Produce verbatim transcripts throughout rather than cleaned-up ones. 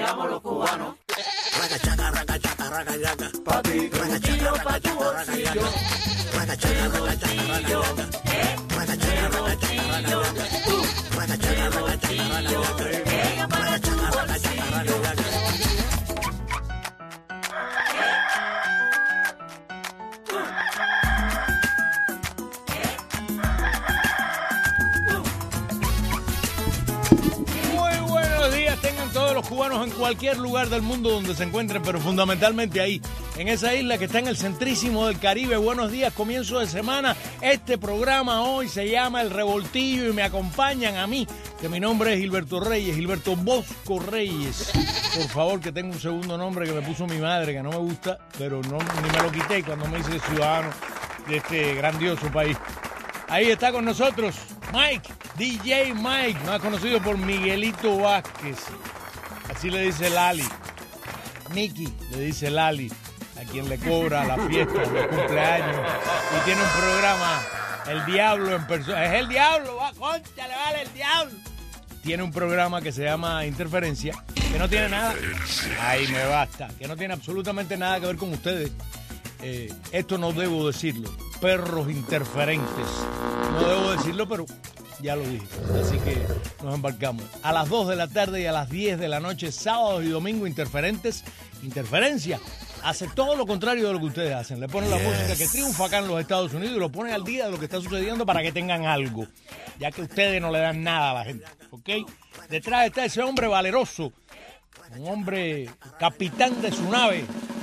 bailamos los cubanos. Ragachaca, ragachaca, ragachaca. Pa' ti, bolsillo, pa' tu bolsillo. Ragachaca, ragachaca, ragachaca. Ragachaca, ragachaca, ragachaca. Ragachaca, ragachaca, ragachaca. Ragachaca, ragachaca, ragachaca. Todos los cubanos en cualquier lugar del mundo donde se encuentren, pero fundamentalmente ahí, en esa isla que está en el centrísimo del Caribe. Buenos días, comienzo de semana. Este programa hoy se llama El Revoltillo y me acompañan a mí, que mi nombre es Gilberto Reyes, Gilberto Bosco Reyes. Por favor, que tengo un segundo nombre que me puso mi madre, que no me gusta, pero no, ni me lo quité cuando me hice ciudadano de este grandioso país. Ahí está con nosotros Mike, D J Mike, más conocido por Miguelito Vázquez. Así le dice Lali. Nicky le dice Lali, a quien le cobra la fiesta de cumpleaños. Y tiene un programa, El Diablo en persona. Es el diablo, va, concha, le vale el diablo. Tiene un programa que se llama Interferencia, que no tiene nada. Ahí me basta. Que no tiene absolutamente nada que ver con ustedes. Eh, esto no debo decirlo. Perros interferentes. No debo decirlo, pero ya lo dije. Así que nos embarcamos. A las dos de la tarde y a las diez de la noche, sábados y domingo, Interferentes. Interferencia hace todo lo contrario de lo que ustedes hacen. Le ponen la yes. música que triunfa acá en los Estados Unidos y lo ponen al día de lo que está sucediendo para que tengan algo. Ya que ustedes no le dan nada a la gente. ¿Ok? Detrás está ese hombre valeroso. Un hombre capitán de su nave.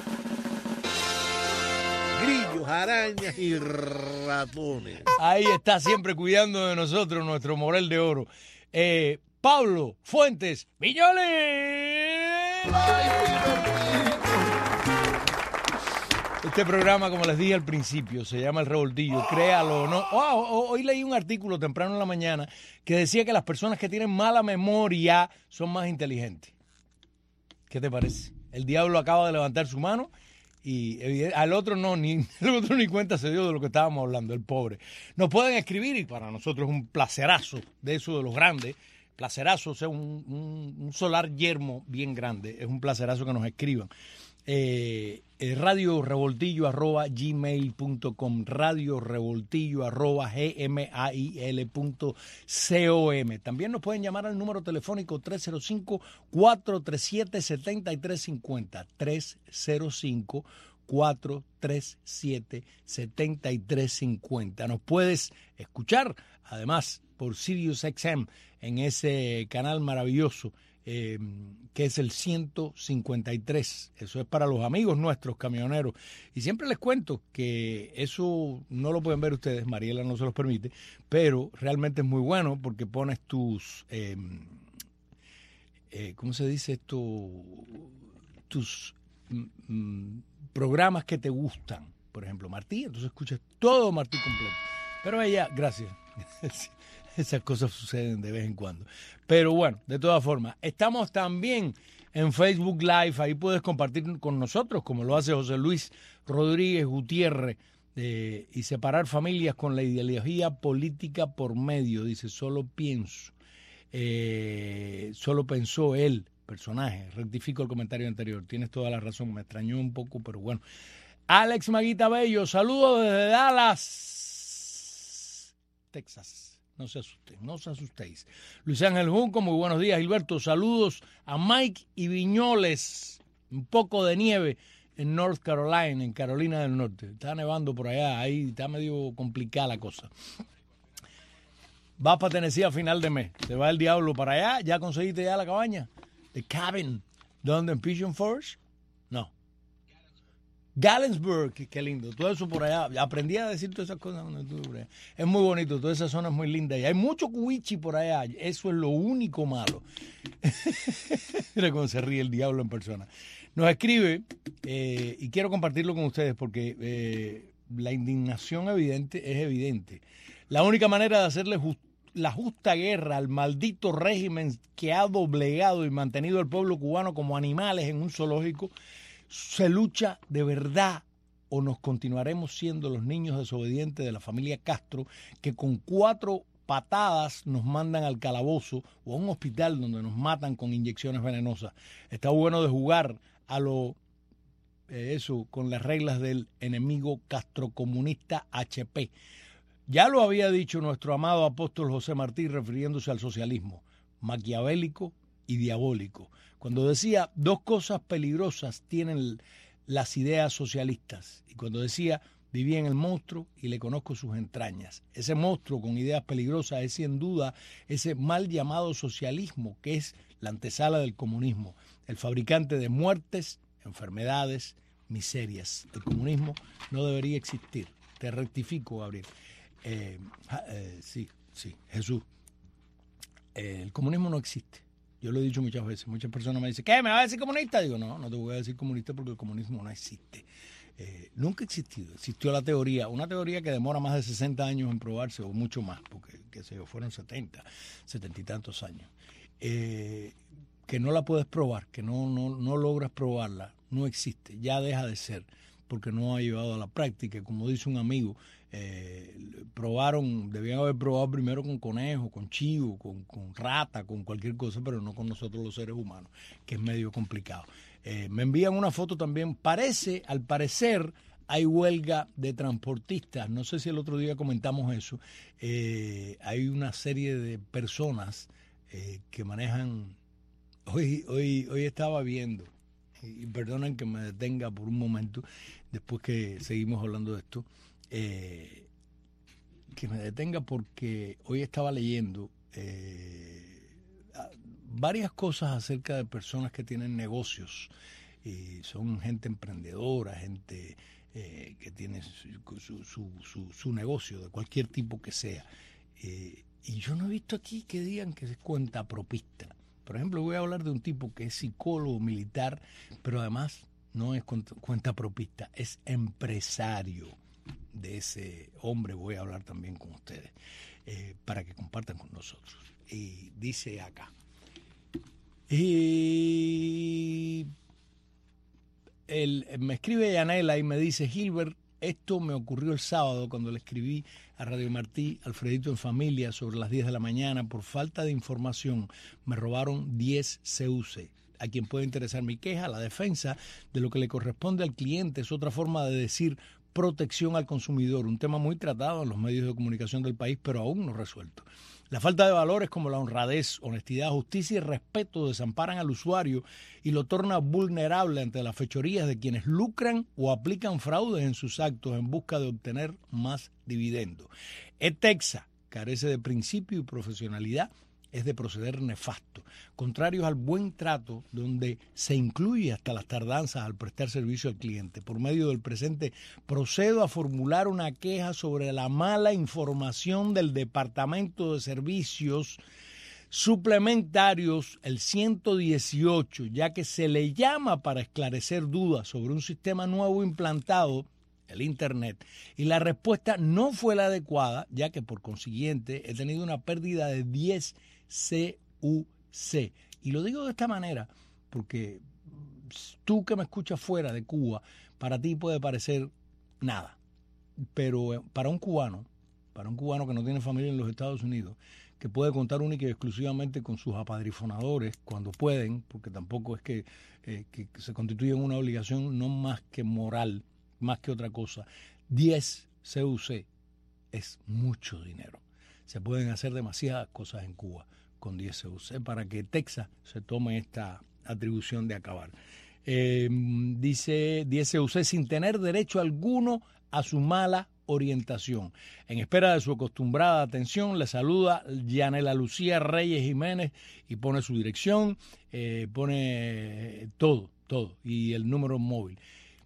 Grillos, arañas y ratones. Ahí está siempre cuidando de nosotros nuestro Morel de Oro. Eh, Pablo Fuentes Viñoles. Este programa, como les dije al principio, se llama El Revoltillo. Créalo o no. Oh, hoy leí un artículo temprano en la mañana que decía que las personas que tienen mala memoria son más inteligentes. ¿Qué te parece? El diablo acaba de levantar su mano. Y al otro no, ni el otro ni cuenta se dio de lo que estábamos hablando, el pobre. Nos pueden escribir y para nosotros es un placerazo de eso de los grandes. Placerazo, o sea, un, un, un solar yermo bien grande. Es un placerazo que nos escriban. Eh, eh, radio revoltillo arroba gmail punto com, radio revoltillo arroba gmail punto com. También nos pueden llamar al número telefónico tres cero cinco, cuatro tres siete, siete tres cinco cero, tres cero cinco, cuatro tres siete, siete tres cinco cero. Nos puedes escuchar además por Sirius X M en ese canal maravilloso Eh, que es el ciento cincuenta y tres. Eso es para los amigos nuestros camioneros. Y siempre les cuento que eso no lo pueden ver ustedes, Mariela no se los permite, pero realmente es muy bueno porque pones tus, eh, eh, ¿cómo se dice esto? Tus mm, programas que te gustan. Por ejemplo, Martí, entonces escuchas todo Martí completo. Pero ella, gracias. Esas cosas suceden de vez en cuando. Pero bueno, de todas formas, estamos también en Facebook Live. Ahí puedes compartir con nosotros, como lo hace José Luis Rodríguez Gutiérrez, eh, y separar familias con la ideología política por medio. Dice, solo pienso. Eh, solo pensó él, personaje. Rectifico el comentario anterior. Tienes toda la razón. Me extrañó un poco, pero bueno. Alex Maguita Bello, saludos desde Dallas, Texas. No se asusten, no se asustéis. Luis Ángel Junco, muy buenos días, Gilberto. Saludos a Mike y Viñoles. Un poco de nieve en North Carolina, en Carolina del Norte. Está nevando por allá, ahí está medio complicada la cosa. Vas para Tennessee a final de mes. Te va el diablo para allá. ¿Ya conseguiste ya la cabaña? The Cabin. ¿Dónde? ¿En Pigeon Forge? No. Galensburg, qué lindo, todo eso por allá, aprendí a decir todas esas cosas cuando estuve por allá. Es muy bonito, toda esa zona es muy linda y hay mucho cuichi por allá, eso es lo único malo. Mira cómo se ríe el diablo en persona. Nos escribe, eh, y quiero compartirlo con ustedes porque eh, la indignación evidente es evidente. La única manera de hacerle just, la justa guerra al maldito régimen que ha doblegado y mantenido al pueblo cubano como animales en un zoológico, se lucha de verdad o nos continuaremos siendo los niños desobedientes de la familia Castro que con cuatro patadas nos mandan al calabozo o a un hospital donde nos matan con inyecciones venenosas. Está bueno de jugar a lo eh, eso con las reglas del enemigo castrocomunista H P. Ya lo había dicho nuestro amado apóstol José Martí refiriéndose al socialismo, maquiavélico y diabólico, cuando decía dos cosas peligrosas tienen las ideas socialistas, y cuando decía viví en el monstruo y le conozco sus entrañas. Ese monstruo con ideas peligrosas es sin duda ese mal llamado socialismo, que es la antesala del comunismo, el fabricante de muertes, enfermedades, miserias. El comunismo no debería existir. Te rectifico, Gabriel. Eh, eh, sí, sí, Jesús. Eh, el comunismo no existe. Yo lo he dicho muchas veces. Muchas personas me dicen, ¿qué? ¿Me vas a decir comunista? Digo, no, no te voy a decir comunista porque el comunismo no existe. Eh, nunca ha existido. Existió la teoría, una teoría que demora más de sesenta años en probarse, o mucho más, porque, qué sé yo, fueron setenta, setenta y tantos años. Eh, que no la puedes probar, que no, no, no logras probarla, no existe, ya deja de ser, porque no ha llevado a la práctica. Como dice un amigo, eh, probaron, debían haber probado primero con conejo, con chivo, con, con rata, con cualquier cosa, pero no con nosotros los seres humanos, que es medio complicado. Eh, me envían una foto también, parece, al parecer hay huelga de transportistas, no sé si el otro día comentamos eso, eh, hay una serie de personas eh, que manejan, hoy, hoy, hoy estaba viendo, y perdonen que me detenga por un momento, después que seguimos hablando de esto, eh, que me detenga porque hoy estaba leyendo eh, varias cosas acerca de personas que tienen negocios y son gente emprendedora, gente eh, que tiene su, su, su, su, su negocio de cualquier tipo que sea. Eh, y yo no he visto aquí que digan que es cuentapropista. Por ejemplo, voy a hablar de un tipo que es psicólogo militar, pero además no es cuentapropista, es empresario. De ese hombre voy a hablar también con ustedes, eh, para que compartan con nosotros. Y dice acá, y él, me escribe Yanela y me dice, Gilbert, esto me ocurrió el sábado cuando le escribí a Radio Martí, Alfredito en Familia, sobre las diez de la mañana. Por falta de información me robaron diez C U C. A quien puede interesar mi queja, la defensa de lo que le corresponde al cliente es otra forma de decir protección al consumidor, un tema muy tratado en los medios de comunicación del país, pero aún no resuelto. La falta de valores como la honradez, honestidad, justicia y respeto desamparan al usuario y lo torna vulnerable ante las fechorías de quienes lucran o aplican fraudes en sus actos en busca de obtener más dividendo. ETEXA carece de principio y profesionalidad, es de proceder nefasto, contrarios al buen trato, donde se incluye hasta las tardanzas al prestar servicio al cliente. Por medio del presente, procedo a formular una queja sobre la mala información del Departamento de Servicios Suplementarios, el ciento dieciocho, ya que se le llama para esclarecer dudas sobre un sistema nuevo implantado, el Internet, y la respuesta no fue la adecuada, ya que por consiguiente he tenido una pérdida de diez C U C. Y lo digo de esta manera porque tú que me escuchas fuera de Cuba, para ti puede parecer nada, pero para un cubano, para un cubano que no tiene familia en los Estados Unidos, que puede contar única y exclusivamente con sus apadrifonadores cuando pueden, porque tampoco es que, eh, que se constituyen una obligación no más que moral, más que otra cosa. diez C U C es mucho dinero. Se pueden hacer demasiadas cosas en Cuba con diez C U C para que Texas se tome esta atribución de acabar. Eh, dice diez C U C sin tener derecho alguno a su mala orientación. En espera de su acostumbrada atención, le saluda Yanela Lucía Reyes Jiménez y pone su dirección, eh, pone todo, todo y el número móvil.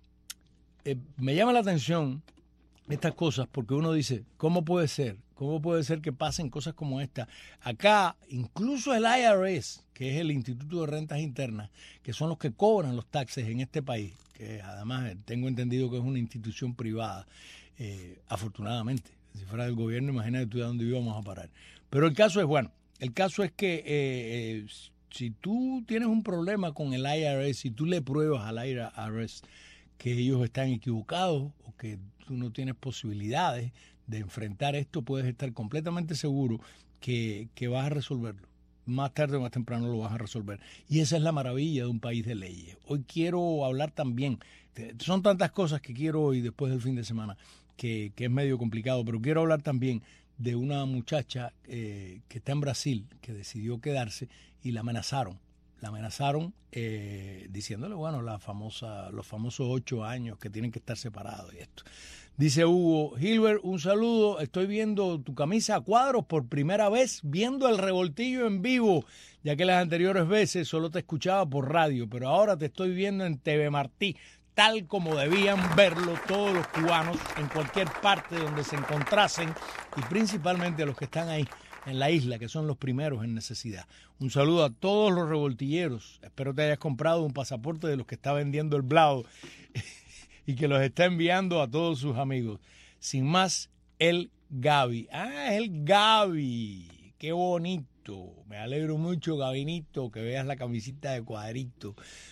Eh, me llama la atención estas cosas porque uno dice, ¿cómo puede ser? ¿Cómo puede ser que pasen cosas como esta? Acá, incluso el I R S, que es el Instituto de Rentas Internas, que son los que cobran los taxes en este país, que además tengo entendido que es una institución privada, eh, afortunadamente. Si fuera del gobierno, imagínate tú de dónde íbamos a parar. Pero el caso es, bueno, el caso es que eh, eh, si tú tienes un problema con el I R S, si tú le pruebas al I R S que ellos están equivocados o que tú no tienes posibilidades de enfrentar esto, puedes estar completamente seguro que, que vas a resolverlo. Más tarde o más temprano lo vas a resolver. Y esa es la maravilla de un país de leyes. Hoy quiero hablar también, son tantas cosas que quiero hoy después del fin de semana, que, que es medio complicado, pero quiero hablar también de una muchacha eh, que está en Brasil, que decidió quedarse y la amenazaron. La amenazaron eh, diciéndole, bueno, la famosa, los famosos ocho años que tienen que estar separados y esto. Dice Hugo, Gilbert, un saludo, estoy viendo tu camisa a cuadros por primera vez, viendo el revoltillo en vivo, ya que las anteriores veces solo te escuchaba por radio, pero ahora te estoy viendo en T V Martí, tal como debían verlo todos los cubanos en cualquier parte donde se encontrasen y principalmente los que están ahí en la isla, que son los primeros en necesidad. Un saludo a todos los revoltilleros, espero te hayas comprado un pasaporte de los que está vendiendo el Blau y que los está enviando a todos sus amigos. Sin más, el Gaby. Ah, es el Gaby. Qué bonito. Me alegro mucho, Gabinito, que veas la camisita de cuadrito.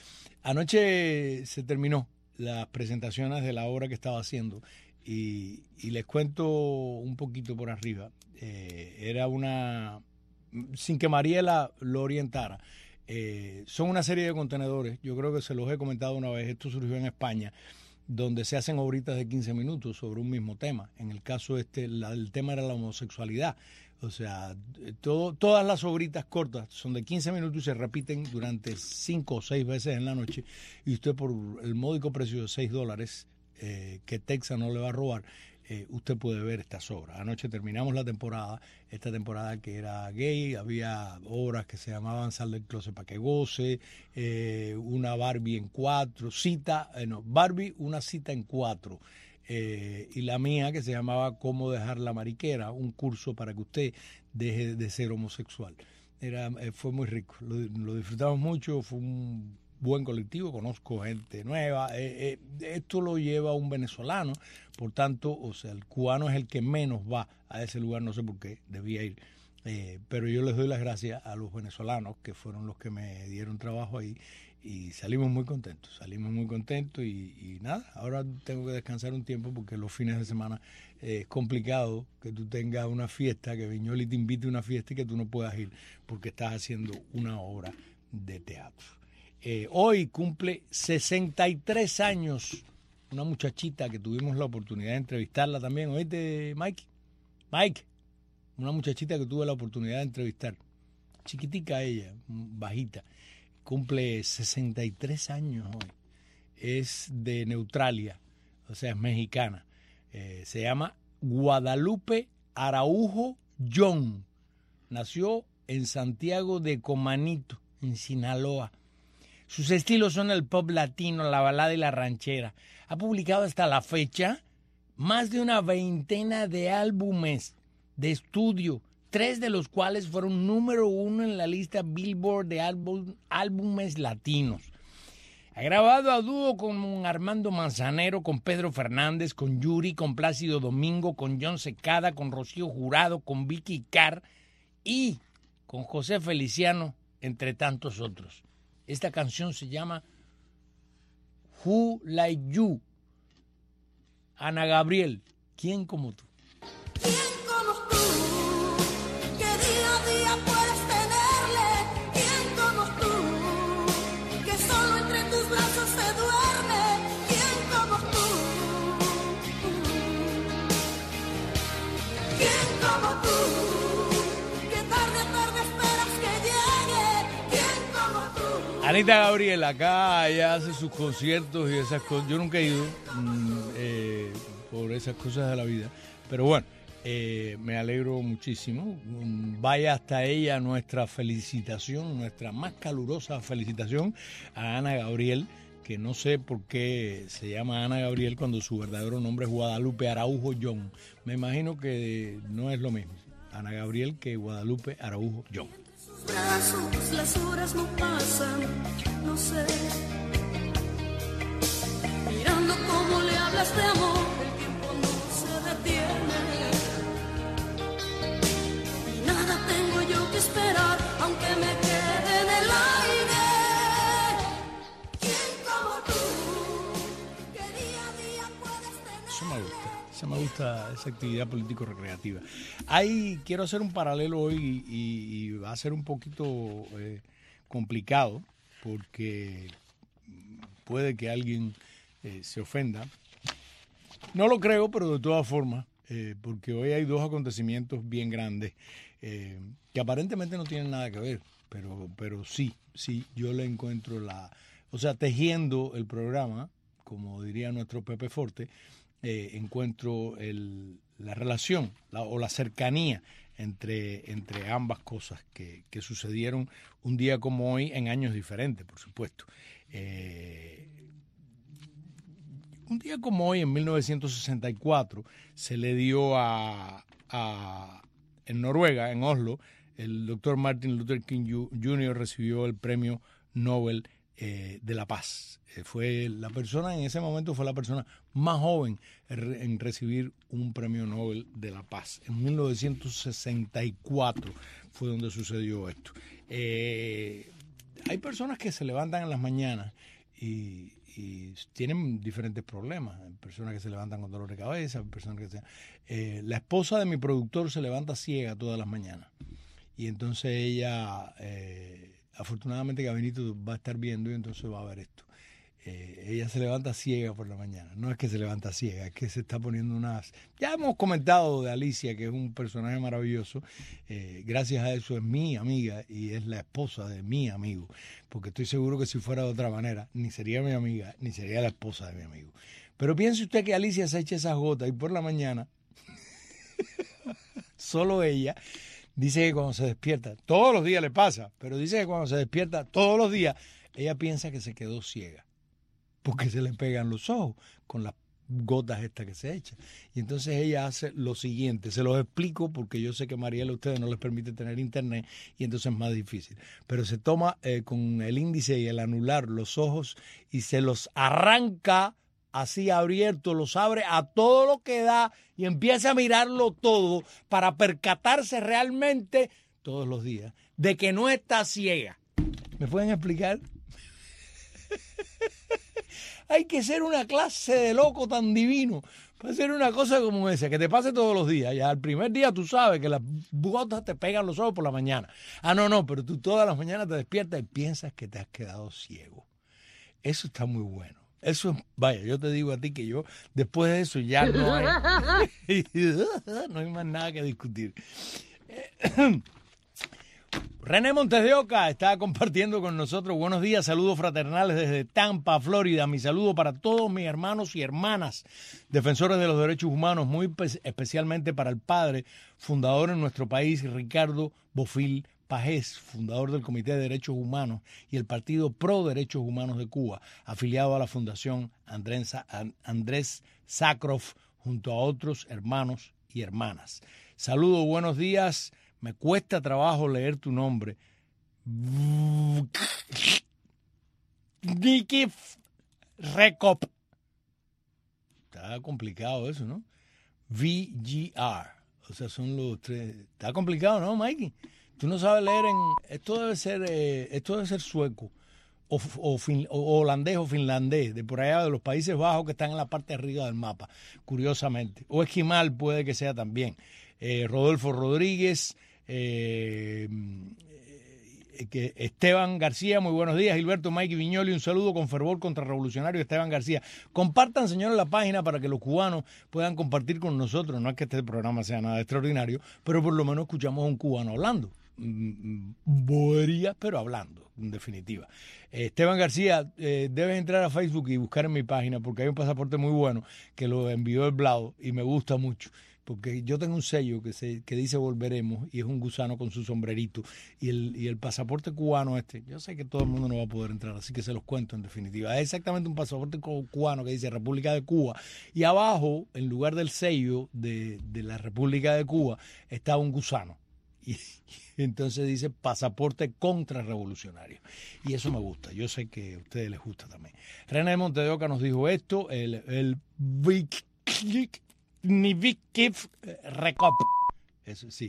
Anoche se terminó las presentaciones de la obra que estaba haciendo y, y les cuento un poquito por arriba. Eh, era una... Sin que Mariela lo orientara. Eh, son una serie de contenedores. Yo creo que se los he comentado una vez. Esto surgió en España, donde se hacen obritas de quince minutos sobre un mismo tema. En el caso este, la, el tema era la homosexualidad. O sea, todo, todas las obritas cortas son de quince minutos y se repiten durante cinco o seis veces en la noche. Y usted por el módico precio de seis dólares, eh, que Texas no le va a robar, eh, usted puede ver estas obras. Anoche terminamos la temporada, esta temporada que era gay, había obras que se llamaban Sal del Closet para que goce, eh, una Barbie en cuatro, cita, eh, no, Barbie, una cita en cuatro, eh, y la mía que se llamaba Cómo dejar la mariquera, un curso para que usted deje de ser homosexual. Era, eh, fue muy rico, lo, lo disfrutamos mucho, fue un buen colectivo, conozco gente nueva, eh, eh, esto lo lleva un venezolano, por tanto, o sea, el cubano es el que menos va a ese lugar, no sé por qué, debía ir, eh, pero yo les doy las gracias a los venezolanos que fueron los que me dieron trabajo ahí y salimos muy contentos, salimos muy contentos y, y nada, ahora tengo que descansar un tiempo porque los fines de semana eh, es complicado que tú tengas una fiesta, que Viñoli te invite a una fiesta y que tú no puedas ir porque estás haciendo una obra de teatro. Eh, hoy cumple sesenta y tres años una muchachita que tuvimos la oportunidad de entrevistarla también. ¿Oíste, Mike? Mike, una muchachita que tuve la oportunidad de entrevistar. Chiquitica ella, bajita. Cumple sesenta y tres años hoy. Es de Neutralia, o sea, es mexicana. Eh, se llama Guadalupe Araujo John. Nació en Santiago de Comanito, en Sinaloa. Sus estilos son el pop latino, la balada y la ranchera. Ha publicado hasta la fecha más de una veintena de álbumes de estudio, tres de los cuales fueron número uno en la lista Billboard de álbum, álbumes latinos. Ha grabado a dúo con Armando Manzanero, con Pedro Fernández, con Yuri, con Plácido Domingo, con John Secada, con Rocío Jurado, con Vicky Carr y con José Feliciano, entre tantos otros. Esta canción se llama Who Like You. Ana Gabriel, ¿quién como tú? ¿Quién como tú? Que día a día puedes tenerle. ¿Quién como tú? Que solo entre tus brazos se duerme. ¿Quién como tú? ¿Quién como tú? Que tarde a tarde esperas que llegue. ¿Quién como tú? Anita Gabriel, acá ella hace sus conciertos y esas cosas. Yo nunca he ido mmm, eh, por esas cosas de la vida. Pero bueno, eh, me alegro muchísimo. Vaya hasta ella nuestra felicitación, nuestra más calurosa felicitación a Ana Gabriel, que no sé por qué se llama Ana Gabriel cuando su verdadero nombre es Guadalupe Araujo John. Me imagino que no es lo mismo Ana Gabriel que Guadalupe Araujo John. Brazos, las horas no pasan, no sé. Mirando cómo le hablas de amor, el tiempo no se detiene. Y nada tengo yo que esperar, aunque me quede en el aire. ¿Quién como tú? Que día a día puedes tener. Eso me gusta, eso me gusta esa actividad político-recreativa. Ahí quiero hacer un paralelo hoy y, y va a ser un poquito eh, complicado porque puede que alguien eh, se ofenda. No lo creo, pero de todas formas, eh, porque hoy hay dos acontecimientos bien grandes eh, que aparentemente no tienen nada que ver, pero, pero sí, sí, yo le encuentro la... O sea, tejiendo el programa, como diría nuestro Pepe Forte, eh, encuentro el, la relación la, o la cercanía entre, entre ambas cosas que, que sucedieron un día como hoy en años diferentes, por supuesto. Eh, un día como hoy, en mil novecientos sesenta y cuatro, se le dio a, a en Noruega, en Oslo, el doctor Martin Luther King junior recibió el premio Nobel Eh, de la Paz. Eh, fue la persona, en ese momento fue la persona más joven en, en recibir un premio Nobel de la Paz. En mil novecientos sesenta y cuatro fue donde sucedió esto. Eh, hay personas que se levantan en las mañanas y, y tienen diferentes problemas. Hay personas que se levantan con dolor de cabeza, hay personas que se... Eh, la esposa de mi productor se levanta ciega todas las mañanas. Y entonces ella... Eh, afortunadamente Gabinito va a estar viendo y entonces va a ver esto. Eh, ella se levanta ciega por la mañana. No es que se levanta ciega, es que se está poniendo unas... Ya hemos comentado de Alicia, que es un personaje maravilloso. Eh, gracias a eso es mi amiga y es la esposa de mi amigo. Porque estoy seguro que si fuera de otra manera, ni sería mi amiga, ni sería la esposa de mi amigo. Pero piense usted que Alicia se echa esas gotas y por la mañana, solo ella... Dice que cuando se despierta, todos los días le pasa, pero dice que cuando se despierta todos los días, ella piensa que se quedó ciega, porque se le pegan los ojos con las gotas estas que se echan. Y entonces ella hace lo siguiente, se los explico porque yo sé que Mariela a ustedes no les permite tener internet y entonces es más difícil. Pero se toma eh, con el índice y el anular los ojos y se los arranca así abierto, los abre a todo lo que da y empieza a mirarlo todo para percatarse realmente todos los días de que no está ciega. ¿Me pueden explicar? Hay que ser una clase de loco tan divino para hacer una cosa como esa, que te pase todos los días. Ya al primer día tú sabes que las gotas te pegan los ojos por la mañana. Ah, no, no, pero tú todas las mañanas te despiertas y piensas que te has quedado ciego. Eso está muy bueno. Eso, vaya, yo te digo a ti que yo, después de eso ya no hay, no hay más nada que discutir. René Montes de Oca está compartiendo con nosotros. Buenos días, saludos fraternales desde Tampa, Florida. Mi saludo para todos mis hermanos y hermanas defensores de los derechos humanos, muy especialmente para el padre, fundador en nuestro país, Ricardo Bofill Pajés, fundador del Comité de Derechos Humanos y el Partido Pro Derechos Humanos de Cuba, afiliado a la Fundación Andrés, Andrés Sájarov, junto a otros hermanos y hermanas. Saludos, buenos días. Me cuesta trabajo leer tu nombre. Nikif Rekop. Está complicado eso, ¿no? V G R. O sea, son los tres. Está complicado, ¿no, Mikey? Tú no sabes leer en... Esto debe ser, eh, esto debe ser sueco, o, o, fin, o holandés o finlandés, de por allá de los Países Bajos que están en la parte de arriba del mapa, curiosamente. O esquimal puede que sea también. Eh, Rodolfo Rodríguez, eh, que Esteban García, muy buenos días. Gilberto Mikey Viñoli, un saludo con fervor contrarrevolucionario. Esteban García. Compartan, señores, la página para que los cubanos puedan compartir con nosotros. No es que este programa sea nada extraordinario, pero por lo menos escuchamos a un cubano hablando. Boberías, pero hablando, en definitiva. Eh, Esteban García, eh, debes entrar a Facebook y buscar en mi página porque hay un pasaporte muy bueno que lo envió el Blado y me gusta mucho. Porque yo tengo un sello que se que dice volveremos y es un gusano con su sombrerito y el, y el pasaporte cubano este, yo sé que todo el mundo no va a poder entrar, así que se los cuento en definitiva. Es exactamente un pasaporte cubano que dice República de Cuba y abajo, en lugar del sello de, de la República de Cuba, está un gusano. Y, y entonces dice pasaporte contrarrevolucionario. Y eso me gusta, yo sé que a ustedes les gusta también. René Montes de Oca nos dijo esto, el... el Nikif Rekop. Eso sí.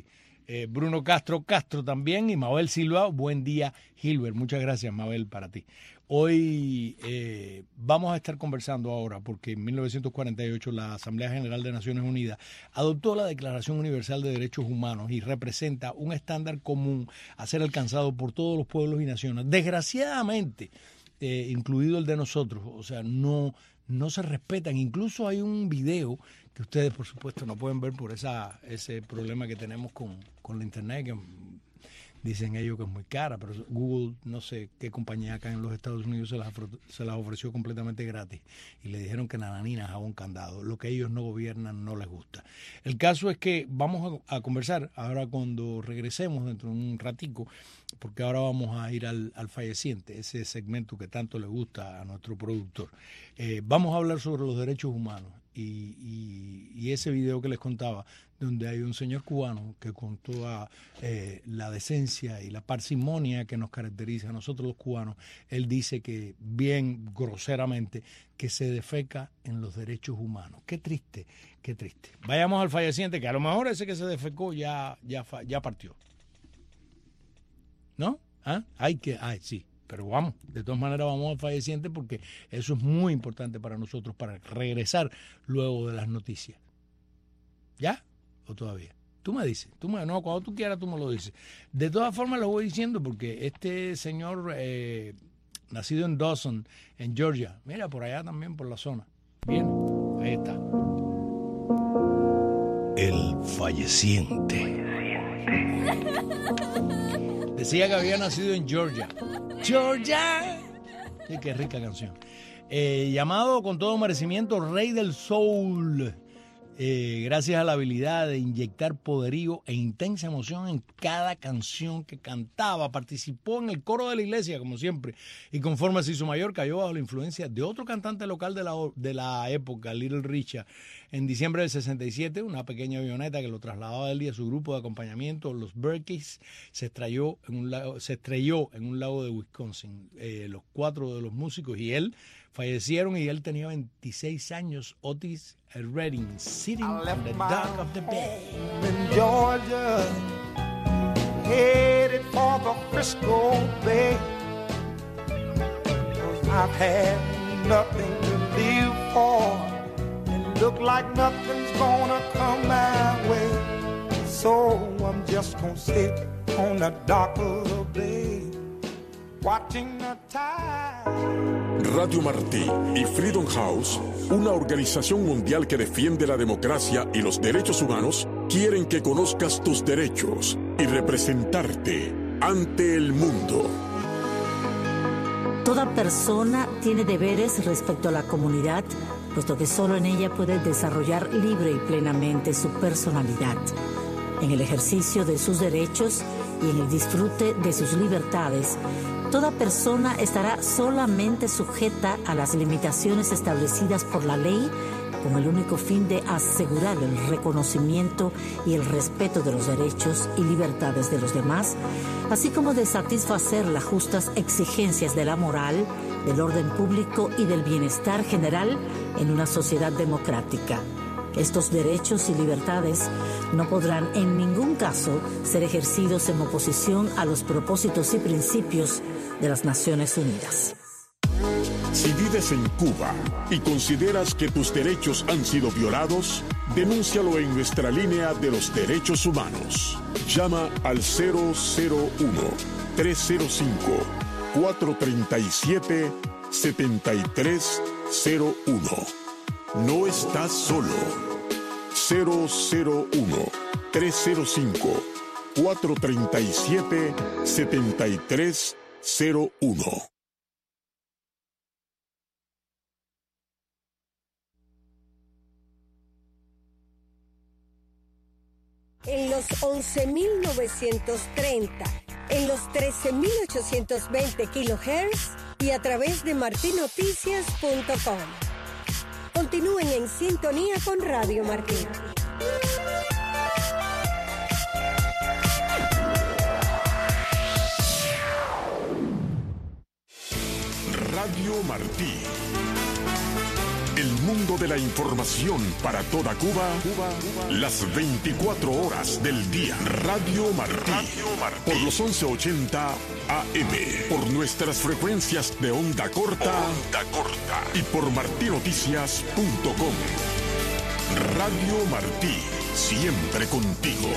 eh, Bruno Castro Castro también y Mabel Silva. Buen día, Gilbert. Muchas gracias, Mabel, para ti. Hoy eh, vamos a estar conversando ahora porque en mil novecientos cuarenta y ocho la Asamblea General de Naciones Unidas adoptó la Declaración Universal de Derechos Humanos y representa un estándar común a ser alcanzado por todos los pueblos y naciones. Desgraciadamente, eh, incluido el de nosotros, o sea, no, no se respetan. Incluso hay un video que ustedes, por supuesto, no pueden ver por esa ese problema que tenemos con, con la Internet, que dicen ellos que es muy cara, pero Google, no sé qué compañía acá en los Estados Unidos se las, se las ofreció completamente gratis y le dijeron que nananina, jabón, candado. Lo que ellos no gobiernan no les gusta. El caso es que vamos a, a conversar ahora cuando regresemos dentro de un ratico, porque ahora vamos a ir al, al falleciente, ese segmento que tanto le gusta a nuestro productor. Eh, vamos a hablar sobre los derechos humanos y, y, y ese video que les contaba, donde hay un señor cubano que con toda eh, la decencia y la parsimonia que nos caracteriza a nosotros los cubanos, él dice que bien groseramente que se defeca en los derechos humanos. Qué triste, qué triste. Vayamos al falleciente, que a lo mejor ese que se defecó ya, ya, ya partió. ¿No? ¿Ah? Hay que, ay, sí. Pero vamos, de todas maneras vamos al falleciente porque eso es muy importante para nosotros para regresar luego de las noticias. ¿Ya? ¿O todavía? Tú me dices, tú me, no, cuando tú quieras tú me lo dices. De todas formas lo voy diciendo porque este señor eh, nacido en Dawson, en Georgia, mira, por allá también, por la zona. Bien, ahí está. El falleciente. Decía que había nacido en Georgia. Georgia. Sí, qué rica canción. Eh, llamado con todo merecimiento Rey del Soul. Eh, gracias a la habilidad de inyectar poderío e intensa emoción en cada canción que cantaba. Participó en el coro de la iglesia, como siempre, y conforme se hizo mayor, cayó bajo la influencia de otro cantante local de la, de la época, Little Richard. En diciembre del sesenta y siete, una pequeña avioneta que lo trasladaba del día a su grupo de acompañamiento, los Berkeys, se estrelló en un lago, se estrelló en un lago de Wisconsin. Eh, los cuatro de los músicos y él fallecieron y él tenía veintiséis años. Otis Redding, sitting on the dock of the bay. In Georgia, headed for the Frisco Bay. I've had nothing to live for, and look like nothing's gonna come my way. So I'm just gonna sit on the dock of the bay, watching the tide. Radio Martí y Freedom House, una organización mundial que defiende la democracia y los derechos humanos, quieren que conozcas tus derechos y representarte ante el mundo. Toda persona tiene deberes respecto a la comunidad, puesto que solo en ella puede desarrollar libre y plenamente su personalidad. En el ejercicio de sus derechos y en el disfrute de sus libertades, toda persona estará solamente sujeta a las limitaciones establecidas por la ley con el único fin de asegurar el reconocimiento y el respeto de los derechos y libertades de los demás, así como de satisfacer las justas exigencias de la moral, del orden público y del bienestar general en una sociedad democrática. Estos derechos y libertades no podrán en ningún caso ser ejercidos en oposición a los propósitos y principios de las Naciones Unidas. Si vives en Cuba y consideras que tus derechos han sido violados, denúncialo en nuestra línea de los derechos humanos. Llama al cero cero uno, tres cero cinco, cuatro tres siete, siete tres cero uno. No estás solo. cero cero uno, tres cero cinco, cuatro tres siete, siete tres cero uno. En los once mil novecientos treinta, en los trece mil ochocientos veinte kilohertz y a través de marti noticias punto com. Continúen en sintonía con Radio Martí. Radio Martí. El mundo de la información para toda Cuba, Cuba, Cuba. Las veinticuatro horas del día. Radio Martí. Radio Martí. Por los once ochenta A M. Por nuestras frecuencias de onda corta. Onda corta. Y por martí noticias punto com. Radio Martí. Siempre contigo.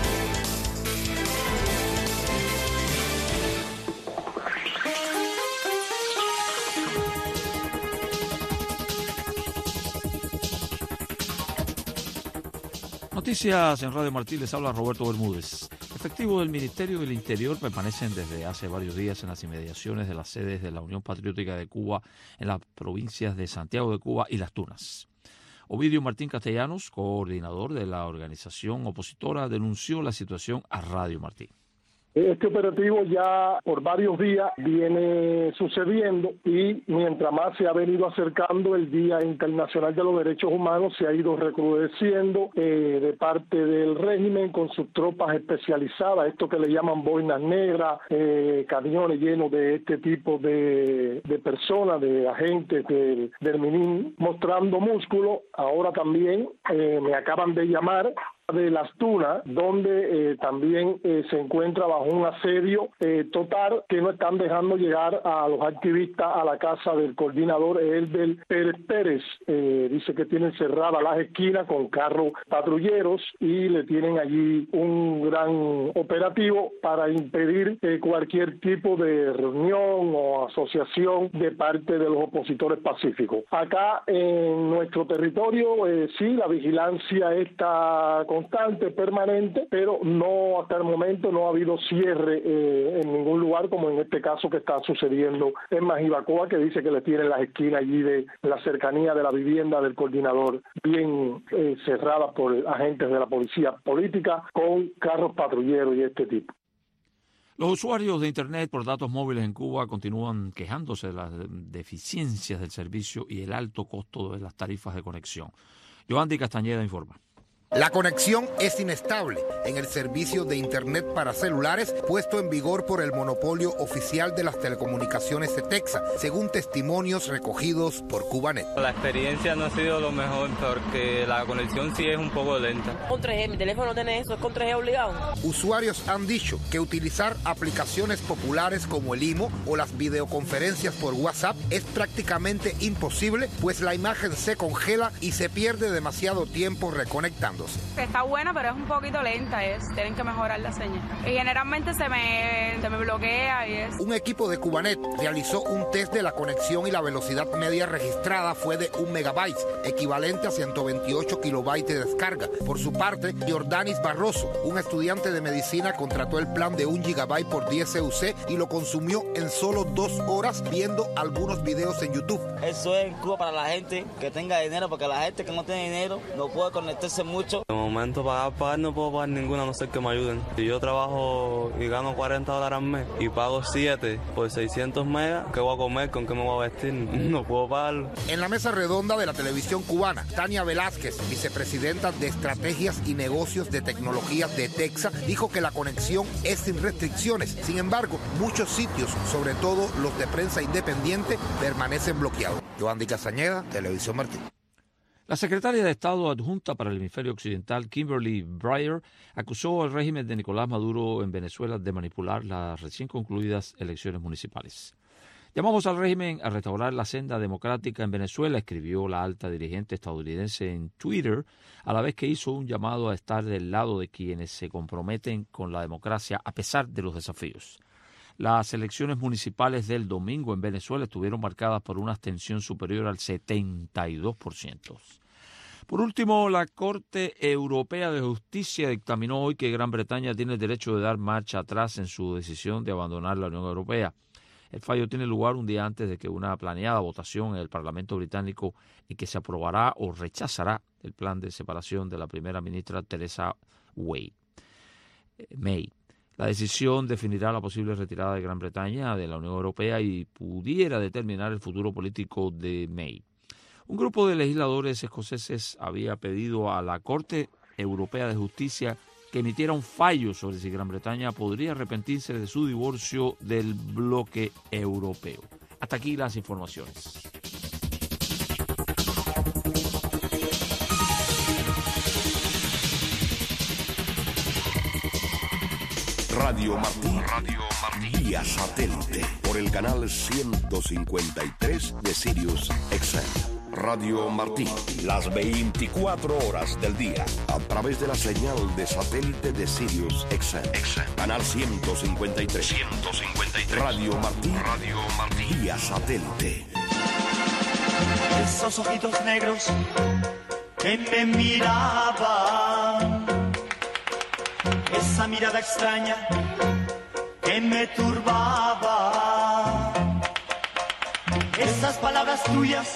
Noticias en Radio Martí, les habla Roberto Bermúdez. Efectivos del Ministerio del Interior permanecen desde hace varios días en las inmediaciones de las sedes de la Unión Patriótica de Cuba en las provincias de Santiago de Cuba y Las Tunas. Ovidio Martín Castellanos, coordinador de la organización opositora, denunció la situación a Radio Martí. Este operativo ya por varios días viene sucediendo y mientras más se ha venido acercando el Día Internacional de los Derechos Humanos, se ha ido recrudeciendo eh, de parte del régimen con sus tropas especializadas, esto que le llaman boinas negras, eh, camiones llenos de este tipo de, de personas, de agentes del, del MININ, mostrando músculo. Ahora también eh, me acaban de llamar de Las Tunas, donde eh, también eh, se encuentra bajo un asedio eh, total, que no están dejando llegar a los activistas a la casa del coordinador Elder Pérez Pérez. Eh, dice que tienen cerradas las esquinas con carros patrulleros y le tienen allí un gran operativo para impedir eh, cualquier tipo de reunión o asociación de parte de los opositores pacíficos. Acá en nuestro territorio, eh, sí, la vigilancia está constante, permanente, pero no, hasta el momento no ha habido cierre eh, en ningún lugar, como en este caso que está sucediendo en Majibacoa, que dice que le tienen las esquinas allí de la cercanía de la vivienda del coordinador bien eh, cerradas por agentes de la policía política con carros patrulleros y este tipo. Los usuarios de Internet por datos móviles en Cuba continúan quejándose de las deficiencias del servicio y el alto costo de las tarifas de conexión. Yoandi Castañeda informa. La conexión es inestable en el servicio de Internet para celulares puesto en vigor por el monopolio oficial de las telecomunicaciones de Texas, según testimonios recogidos por Cubanet. La experiencia no ha sido lo mejor porque la conexión sí es un poco lenta. Con tres G, mi teléfono tiene eso, es con tres G obligado. Usuarios han dicho que utilizar aplicaciones populares como el I M O o las videoconferencias por WhatsApp es prácticamente imposible, pues la imagen se congela y se pierde demasiado tiempo reconectando. Está buena, pero es un poquito lenta, es, tienen que mejorar la señal. Y generalmente se me, se me bloquea y es... Un equipo de Cubanet realizó un test de la conexión y la velocidad media registrada fue de un megabyte, equivalente a ciento veintiocho kilobytes de descarga. Por su parte, Jordanis Barroso, un estudiante de medicina, contrató el plan de un gigabyte por diez C U C y lo consumió en solo dos horas viendo algunos videos en YouTube. Eso es en Cuba para la gente que tenga dinero, porque la gente que no tiene dinero no puede conectarse mucho. De momento pagar, pagar no puedo pagar ninguna, a no ser que me ayuden. Si yo trabajo y gano cuarenta dólares al mes y pago siete por seiscientos megas, ¿qué voy a comer? ¿Con qué me voy a vestir? No puedo pagarlo. En la mesa redonda de la televisión cubana, Tania Velázquez, vicepresidenta de Estrategias y Negocios de Tecnologías de Texas, dijo que la conexión es sin restricciones. Sin embargo, muchos sitios, sobre todo los de prensa independiente, permanecen bloqueados. Yoandi Castañeda, Televisión Martí. La secretaria de Estado adjunta para el hemisferio occidental, Kimberly Breyer, acusó al régimen de Nicolás Maduro en Venezuela de manipular las recién concluidas elecciones municipales. Llamamos al régimen a restaurar la senda democrática en Venezuela, escribió la alta dirigente estadounidense en Twitter, a la vez que hizo un llamado a estar del lado de quienes se comprometen con la democracia a pesar de los desafíos. Las elecciones municipales del domingo en Venezuela estuvieron marcadas por una abstención superior al setenta y dos por ciento. Por último, la Corte Europea de Justicia dictaminó hoy que Gran Bretaña tiene el derecho de dar marcha atrás en su decisión de abandonar la Unión Europea. El fallo tiene lugar un día antes de que una planeada votación en el Parlamento británico en que se aprobará o rechazará el plan de separación de la primera ministra Theresa May. May. La decisión definirá la posible retirada de Gran Bretaña de la Unión Europea y pudiera determinar el futuro político de May. Un grupo de legisladores escoceses había pedido a la Corte Europea de Justicia que emitiera un fallo sobre si Gran Bretaña podría arrepentirse de su divorcio del bloque europeo. Hasta aquí las informaciones. Radio Martí, Radio Martí, vía satélite, por el canal ciento cincuenta y tres de Sirius X M. Radio Martí, las veinticuatro horas del día, a través de la señal de satélite de Sirius X M. Canal ciento cincuenta y tres. ciento cincuenta y tres. Radio Martí, Radio Martí, vía satélite. Esos ojitos negros que me miraban, esa mirada extraña que me turbaba, esas palabras tuyas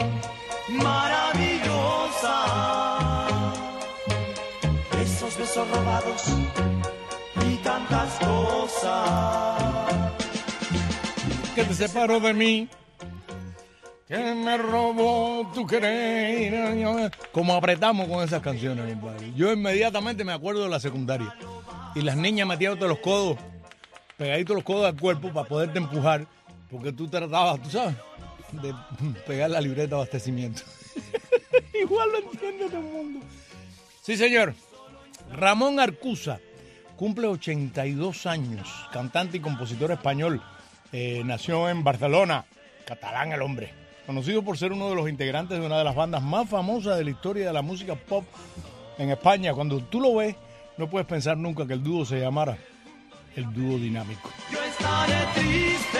maravillosas, esos besos robados y tantas cosas. Que te separó de mí, que me robó tu querer. Como apretamos con esas canciones, compadre. Yo inmediatamente me acuerdo de la secundaria. Y las niñas metiéndote los codos, pegaditos los codos al cuerpo para poderte empujar, porque tú tratabas, tú sabes, de pegar la libreta de abastecimiento. Igual lo entiende todo el mundo. Sí, señor. Ramón Arcusa cumple ochenta y dos años, cantante y compositor español. Eh, nació en Barcelona, catalán el hombre. Conocido por ser uno de los integrantes de una de las bandas más famosas de la historia de la música pop en España. Cuando tú lo ves, no puedes pensar nunca que el dúo se llamara el Dúo Dinámico. Yo estaré triste,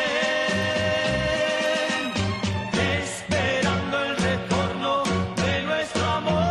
esperando el retorno de nuestro amor.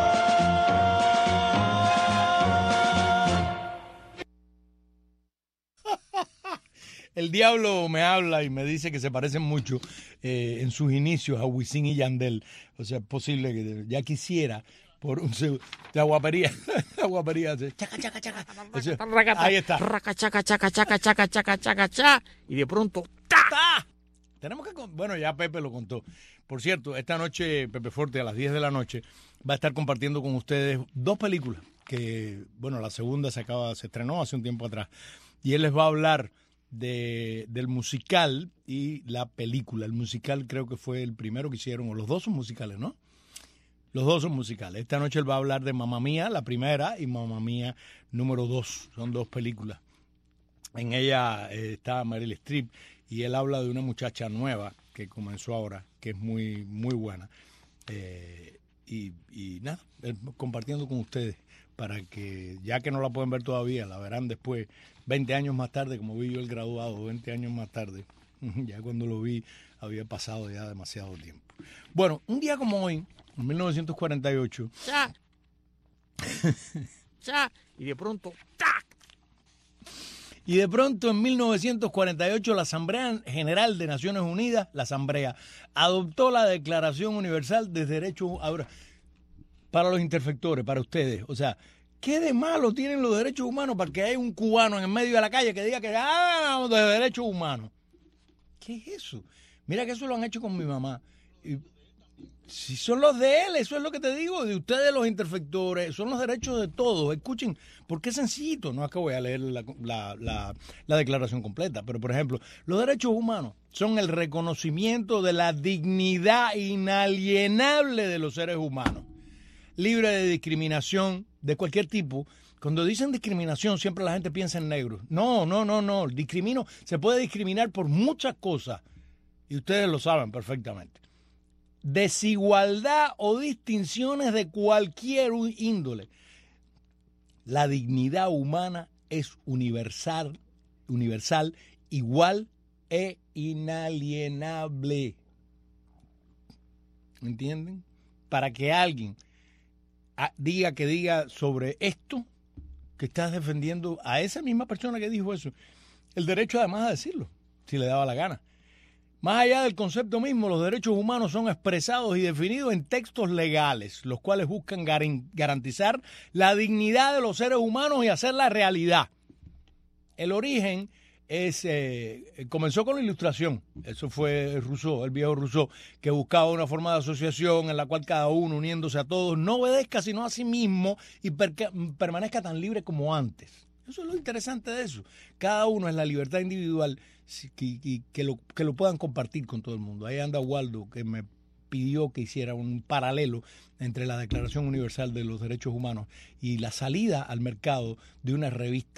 El diablo me habla y me dice que se parecen mucho eh, en sus inicios a Wisin y Yandel. O sea, es posible que ya quisiera por un segundo. La guapería, la guapería. Chaca, chaca, chaca. O sea, ahí está. Raca, chaca, chaca, chaca, chaca, chaca, chaca, chaca. Y de pronto, ¡ta! Tenemos que... Bueno, ya Pepe lo contó. Por cierto, esta noche, Pepe Forte, a las diez de la noche, va a estar compartiendo con ustedes dos películas que, bueno, la segunda se acaba, se estrenó hace un tiempo atrás. Y él les va a hablar de, del musical y la película. El musical creo que fue el primero que hicieron, o los dos son musicales, ¿no? Los dos son musicales. Esta noche él va a hablar de Mamma Mía, la primera, y Mamma Mía número dos. Son dos películas. En ella eh, está Meryl Streep y él habla de una muchacha nueva que comenzó ahora, que es muy, muy buena. Eh, y, y nada, él compartiendo con ustedes para que, ya que no la pueden ver todavía, la verán después, veinte años más tarde, como vi yo el graduado, veinte años más tarde. Ya cuando lo vi había pasado ya demasiado tiempo. Bueno, un día como hoy, en mil novecientos cuarenta y ocho. ¡Cha! ¡Cha! Y de pronto, ¡tac! Y de pronto en mil novecientos cuarenta y ocho la Asamblea General de Naciones Unidas, la Asamblea, adoptó la Declaración Universal de Derechos Humanos para los interfectores, para ustedes. O sea, ¿qué de malo tienen los derechos humanos para que haya un cubano en el medio de la calle que diga que ah, de derechos humanos? ¿Qué es eso? Mira que eso lo han hecho con mi mamá. Y si son los de él, eso es lo que te digo, de ustedes los interfectores, son los derechos de todos. Escuchen, porque es sencillito, no es que voy a leer la, la, la, la declaración completa, pero por ejemplo, los derechos humanos son el reconocimiento de la dignidad inalienable de los seres humanos, libre de discriminación de cualquier tipo. Cuando dicen discriminación, siempre la gente piensa en negros. No, no, no, no, discrimino, se puede discriminar por muchas cosas, y ustedes lo saben perfectamente. Desigualdad o distinciones de cualquier índole. La dignidad humana es universal, universal, igual e inalienable. ¿Entienden? Para que alguien diga que diga sobre esto, que estás defendiendo a esa misma persona que dijo eso, el derecho además a decirlo, si le daba la gana. Más allá del concepto mismo, los derechos humanos son expresados y definidos en textos legales, los cuales buscan garantizar la dignidad de los seres humanos y hacerla realidad. El origen es eh, comenzó con la Ilustración. Eso fue Rousseau, el viejo Rousseau, que buscaba una forma de asociación en la cual cada uno, uniéndose a todos, no obedezca sino a sí mismo y per permanezca tan libre como antes. Eso es lo interesante de eso. Cada uno es la libertad individual y, y que, lo, que lo puedan compartir con todo el mundo. Ahí anda Waldo, que me pidió que hiciera un paralelo entre la Declaración Universal de los Derechos Humanos y la salida al mercado de una revista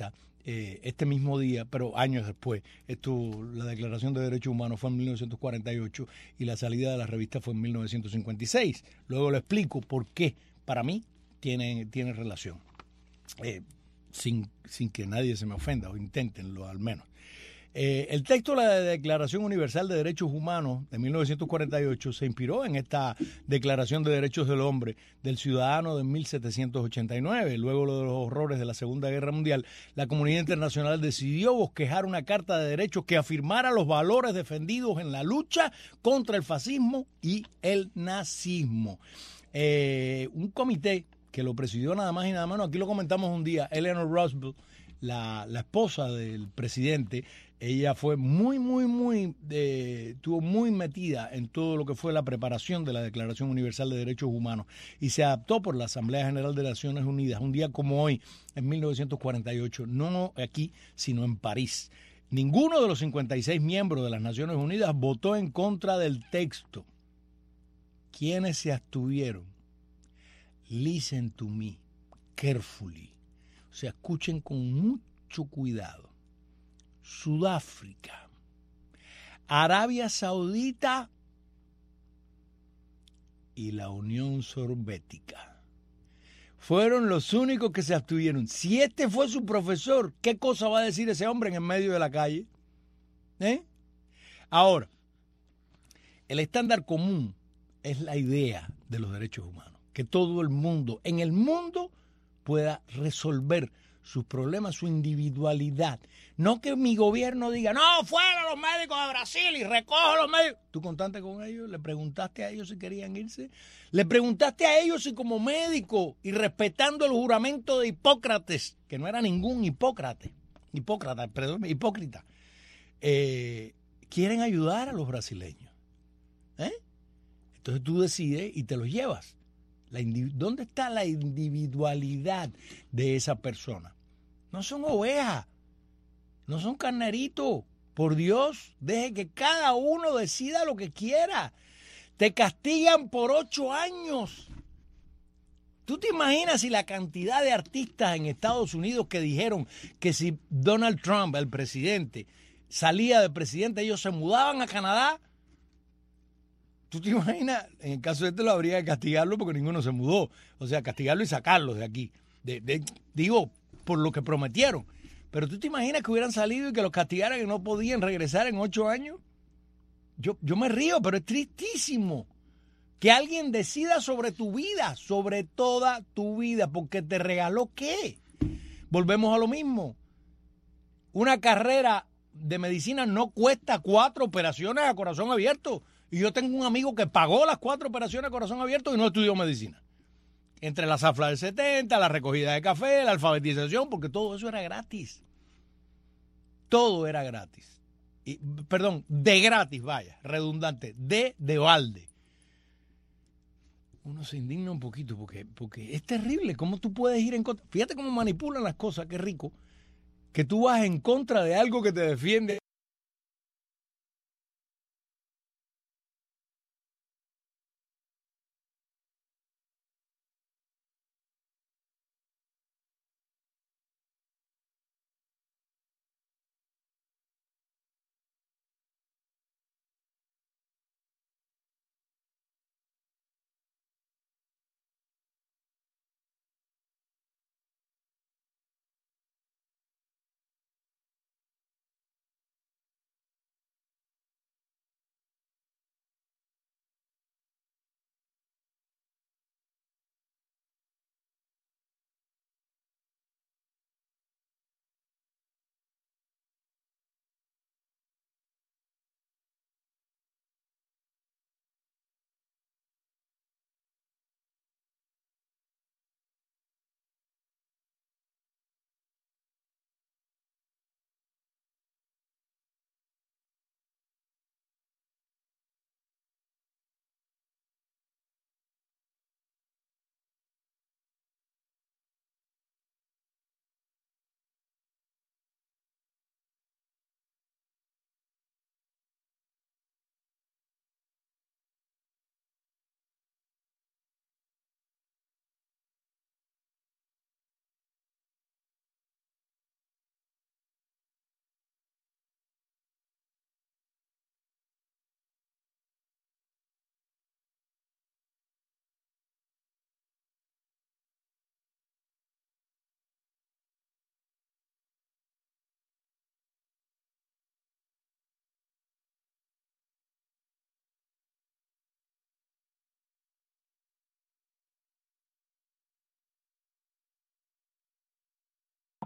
eh, este mismo día, pero años después. Esto, la Declaración de Derechos Humanos fue en mil novecientos cuarenta y ocho y la salida de la revista fue en mil novecientos cincuenta y seis. Luego le explico por qué, para mí, tiene, tiene relación. Eh, sin, sin que nadie se me ofenda, o inténtenlo al menos. Eh, el texto de la Declaración Universal de Derechos Humanos de mil novecientos cuarenta y ocho se inspiró en esta Declaración de Derechos del Hombre del Ciudadano de mil setecientos ochenta y nueve. Luego de los horrores de la Segunda Guerra Mundial, la comunidad internacional decidió bosquejar una Carta de Derechos que afirmara los valores defendidos en la lucha contra el fascismo y el nazismo. Eh, un comité que lo presidió nada más y nada menos, aquí lo comentamos un día, Eleanor Roosevelt, la, la esposa del presidente. Ella fue muy, muy, muy, eh, estuvo muy metida en todo lo que fue la preparación de la Declaración Universal de Derechos Humanos y se adaptó por la Asamblea General de las Naciones Unidas, un día como hoy, en mil novecientos cuarenta y ocho, no aquí, sino en París. Ninguno de los cincuenta y seis miembros de las Naciones Unidas votó en contra del texto. ¿Quiénes se abstuvieron? Listen to me carefully. O sea, escuchen con mucho cuidado. Sudáfrica, Arabia Saudita y la Unión Soviética. Fueron los únicos que se abstuvieron. Si este fue su profesor, ¿qué cosa va a decir ese hombre en el medio de la calle? ¿Eh? Ahora, el estándar común es la idea de los derechos humanos. Que todo el mundo, en el mundo, pueda resolver sus problemas, su individualidad. No que mi gobierno diga, no, fuera los médicos de Brasil y recojo los médicos. ¿Tú contaste con ellos? ¿Le preguntaste a ellos si querían irse? ¿Le preguntaste a ellos si como médico y respetando el juramento de Hipócrates, que no era ningún Hipócrate, Hipócrata, perdón, hipócrita, eh, quieren ayudar a los brasileños? ¿Eh? Entonces tú decides y te los llevas. La ¿Dónde está la individualidad de esa persona? No son ovejas, no son carneritos. Por Dios, deje que cada uno decida lo que quiera. Te castigan por ocho años. ¿Tú te imaginas si la cantidad de artistas en Estados Unidos que dijeron que si Donald Trump, el presidente, salía de presidente, ellos se mudaban a Canadá? ¿Tú te imaginas? En el caso de este lo habría que castigarlo porque ninguno se mudó. O sea, castigarlo y sacarlo de aquí. De, de, digo, por lo que prometieron. Pero ¿tú te imaginas que hubieran salido y que los castigaran y no podían regresar en ocho años? Yo, yo me río, pero es tristísimo que alguien decida sobre tu vida, sobre toda tu vida, porque te regaló ¿qué? Volvemos a lo mismo. Una carrera de medicina no cuesta cuatro operaciones a corazón abierto. Y yo tengo un amigo que pagó las cuatro operaciones a corazón abierto y no estudió medicina. Entre la zafra del setenta, la recogida de café, la alfabetización, porque todo eso era gratis. Todo era gratis. Y, perdón, de gratis, vaya, redundante, de de balde. Uno se indigna un poquito porque, porque es terrible cómo tú puedes ir en contra. Fíjate cómo manipulan las cosas, qué rico. Que tú vas en contra de algo que te defiende.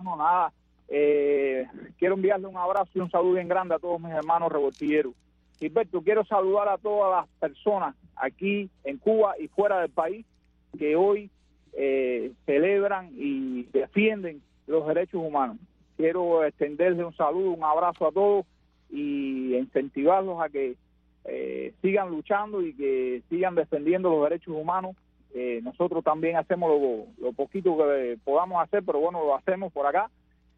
Bueno, nada, eh, quiero enviarle un abrazo y un saludo bien grande a todos mis hermanos revoltilleros. Gilberto, quiero saludar a todas las personas aquí en Cuba y fuera del país que hoy eh, celebran y defienden los derechos humanos. Quiero extenderles un saludo, un abrazo a todos y incentivarlos a que eh, sigan luchando y que sigan defendiendo los derechos humanos. Eh, nosotros también hacemos lo, lo poquito que podamos hacer, pero bueno, lo hacemos por acá.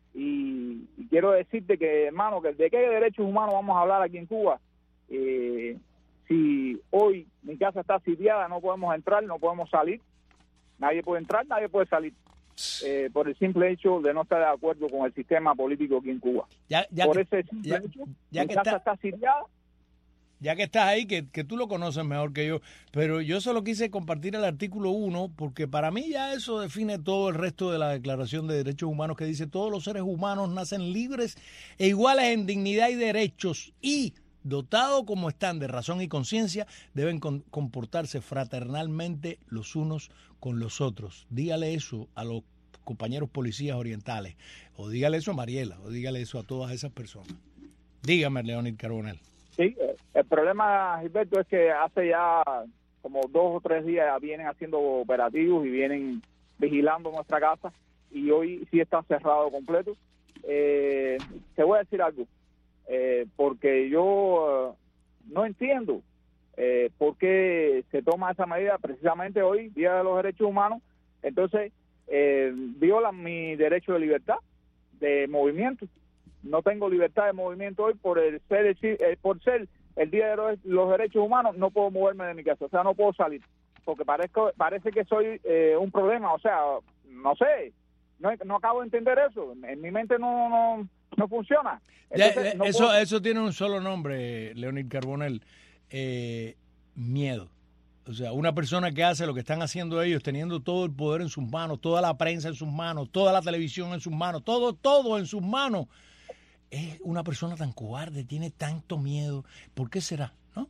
Y, y quiero decirte que, hermano, que de qué derechos humanos vamos a hablar aquí en Cuba. Eh, si hoy mi casa está sitiada, no podemos entrar, no podemos salir. Nadie puede entrar, nadie puede salir. Eh, por el simple hecho de no estar de acuerdo con el sistema político aquí en Cuba. Ya, ya por que, ese simple ya, hecho, ya mi que casa está, está sitiada. Ya que estás ahí, que, que tú lo conoces mejor que yo, pero yo solo quise compartir el artículo uno porque para mí ya eso define todo el resto de la Declaración de Derechos Humanos, que dice: todos los seres humanos nacen libres e iguales en dignidad y derechos y, dotados como están de razón y conciencia, deben con, comportarse fraternalmente los unos con los otros. Dígale eso a los compañeros policías orientales, o dígale eso a Mariela, o dígale eso a todas esas personas. Dígame, Leonid Carbonell. Sí, el problema, Gilberto, es que hace ya como dos o tres días vienen haciendo operativos y vienen vigilando nuestra casa, y hoy sí está cerrado completo. Eh, te voy a decir algo, eh, porque yo eh, no entiendo eh, por qué se toma esa medida precisamente hoy, Día de los Derechos Humanos. Entonces, eh, violan mi derecho de libertad de movimiento. No tengo libertad de movimiento hoy por el ser el, eh, por ser el Día de los, los Derechos Humanos. No puedo moverme de mi casa, o sea, no puedo salir, porque parezco, parece que soy eh, un problema. O sea, no sé, no, no acabo de entender eso. En mi mente no no, no funciona. Entonces, ya, no eso, puedo... eso tiene un solo nombre, Leonid Carbonell, eh, miedo. O sea, una persona que hace lo que están haciendo ellos, teniendo todo el poder en sus manos, toda la prensa en sus manos, toda la televisión en sus manos, todo, todo en sus manos. Es una persona tan cobarde, tiene tanto miedo. ¿Por qué será? ¿No?